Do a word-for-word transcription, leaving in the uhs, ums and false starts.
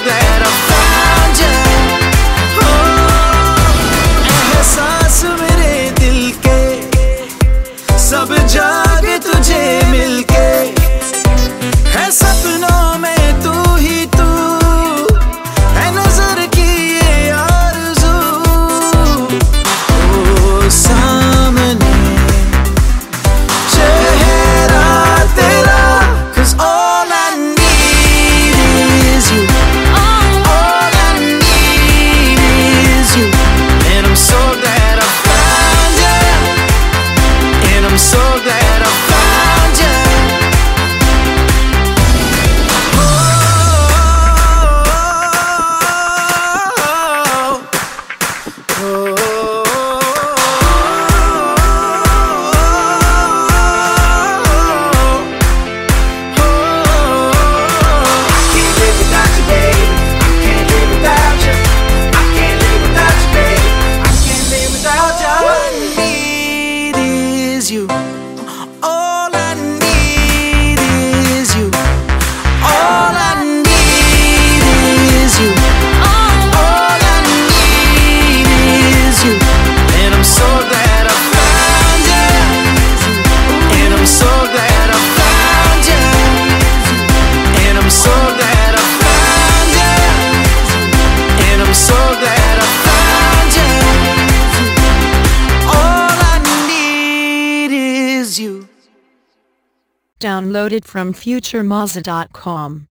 glad I found you. Oh, एहसास मेरे दिल के सब जागे तुझे मिलके, है सपनों में तू ही तू, है नजर की ये आरज़ू। ओ सामने चेहरा तेरा, 'cause all I need is you. All I need is you. And I'm so glad I found you. And I'm so glad I found you. You. All I need is you. All I need is you. All I need is you. And I'm so glad I found you. And I'm so glad I found you. And I'm so glad I found you. And I'm so glad I found you. You. Downloaded from future moza dot com.